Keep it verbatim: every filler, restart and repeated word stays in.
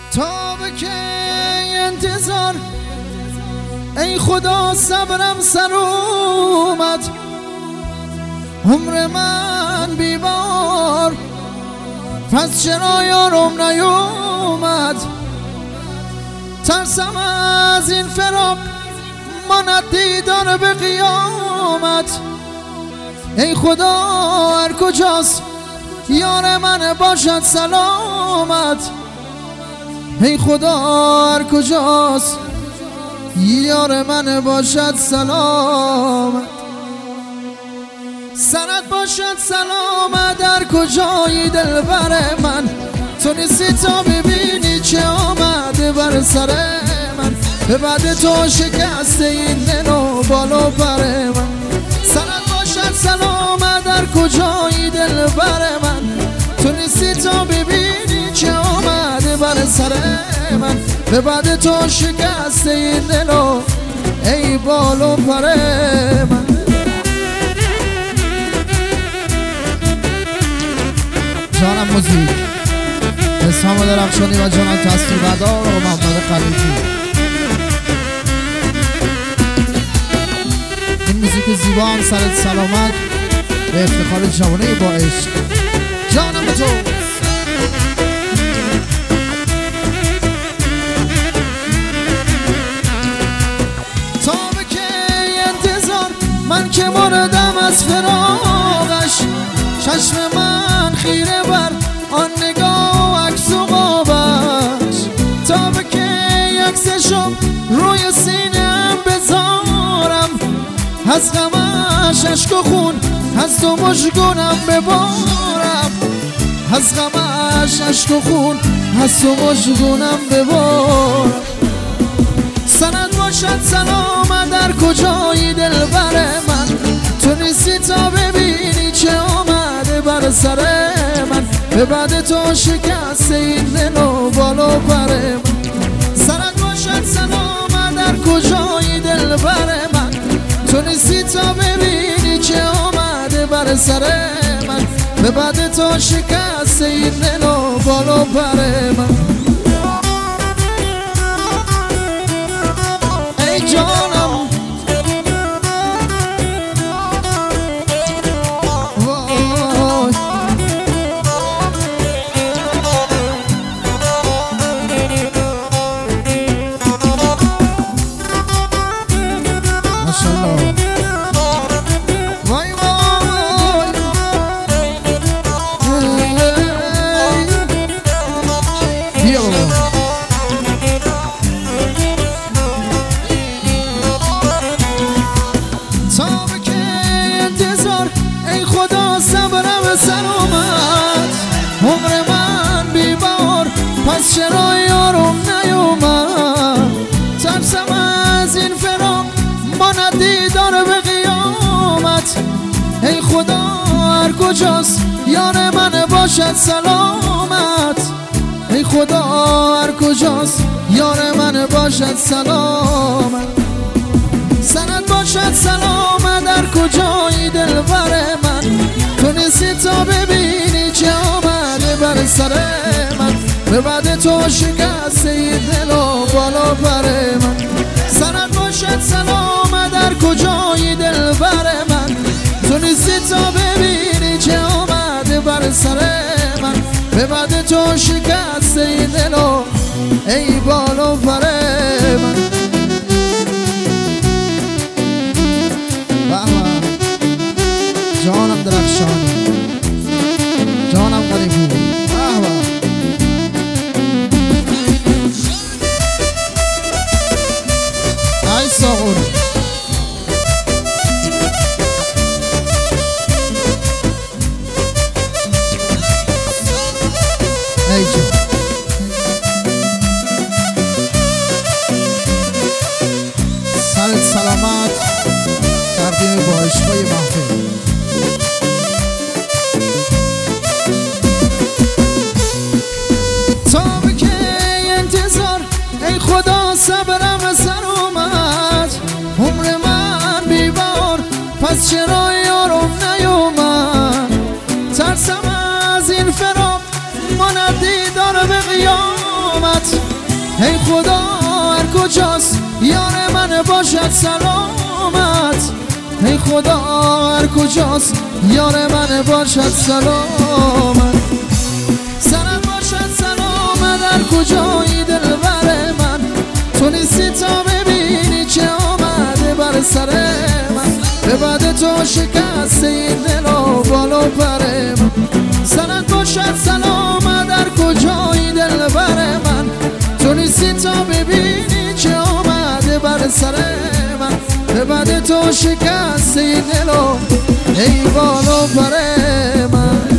تا به که انتظار ای خدا صبرم سر اومد، عمر من بیبار پس چرا یارم نیومد. ترسم از این فراق ماند دیدار به قیامت. ای خدا هر کجاست یار من باشد سلامت. ای خدا هر کجاست یار من باشد سلامت. سرت باشد سلامت در کجایی دلبر من. تو نیستی تا ببینی چه آمده بر سر من. به بعد تو شکست این دل و بال و پر من. سرت باشد سلامت در کجایی دلبر من. تو نیستی تا ببینی چه آمده بر سر من. به بعد تو شکست این دل و ای بال و پر من. جانم موزیک اسلام درخشانی و جانم تصویر بردار و محمد خلیفی. این موزیک زیبا هم سرت سلامت به افتخار جوانه با عشق. جانم تو تا به که انتظار من که مردم از فراقش. چشم من خیره بر آن نگاه عکس و قابش. تا به که عکسشم روی سینم بذارم. از غمش اشک و خون از تو مژگونم ببارم. از غمش اشک و خون از تو مژگونم ببارم. سند باشد سلامت در کجایی دلبر من. تو نیستی تا ببینی چه آمده بر سر من. به بعد تو شکست این دل و بال و پر من. سرت باشد سلامت در کجایی دلبر من. تو نیستی تا ببینی چه آمده بر سر من. به بعد تو شکست این دل و بال و پر من. ای جانم پس چرا یارم نیومد. ترسم از این فراق ماند دیدار به قیامت. ای خدا هر کجاست یار من باشد سلامت. ای خدا هر کجاست یار من باشد سلامت. سند باشد سلامت در کجایی دلبر من. تو نیستی تا ببینی چه آمده بر سر من. به بعد تو شکست این دل و بال و پر من. سرت باشد سلامت در کجایی دلبر من. تو نیستی تا ببینی چه آمده بر سر من. به بعد تو شکست این دل و ای بال و پر من. جانم درخشانی جانم خلیفی. ای ساغور ای جان سرت سلامت تقدیم با عشقای محفل. تا به که انتظار ای خدا صبرم سر اومد. عمر من بیبار پس چرا یارم نیومد. ترسم از این فراق ماند دیدار به قیامت. سلامت. ای خدا هر کجاست یار من باشد سلامت. ای خدا هر کجاست یار من باشد سلامت. سرت باشد سلامت هر کجایی دلبر من. تو نیستی تا ببینی چه آمده بر سر من. به بعد تو شکست این دل و بال و پر من. سرت باشد سلامت هر کجایی دلبر من. تو نیستی تا ببینی چه آمده بر سر من. به بعد تو شکست این دل و ای بال و پر من.